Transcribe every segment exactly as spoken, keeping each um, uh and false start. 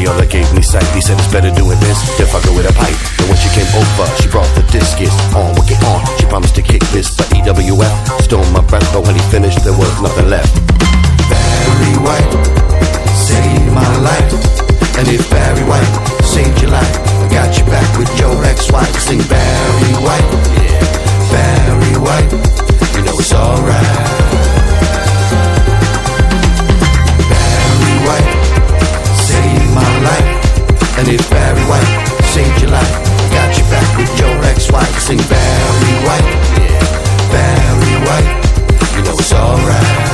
radio that gave me sight. He said it's better doing this than fucking with a pipe. And when she came over, she brought the discus on, wicked on. She promised to kick this, but E W F stole my breath. But when he finished, there was nothing left. Barry White saved my life, and if Barry White saved your life, I got you back with your ex-wife. Sing Barry White, yeah, Barry White, you know it's alright. Barry White saved my life, and if Barry White saved your life, I got you back with your ex-wife. Sing Barry White, yeah, Barry White, you know it's alright.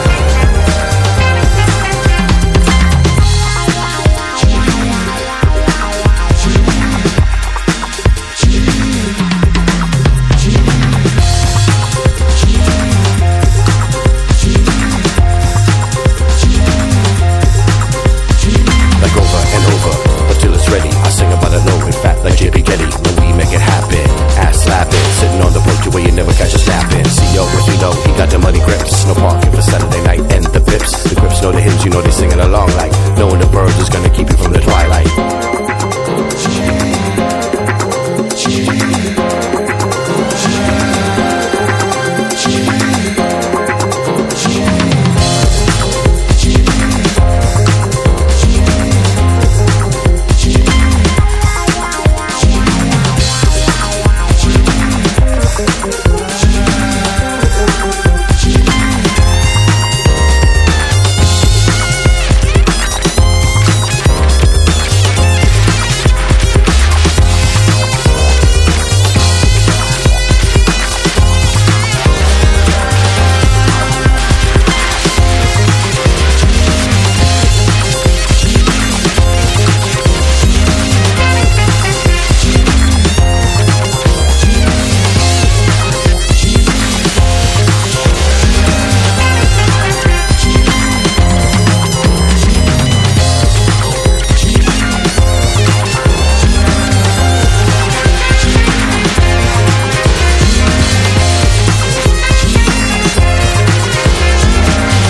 You know they singing along like knowing the birds is gonna keep you from the twilight.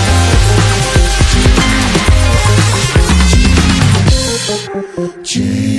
G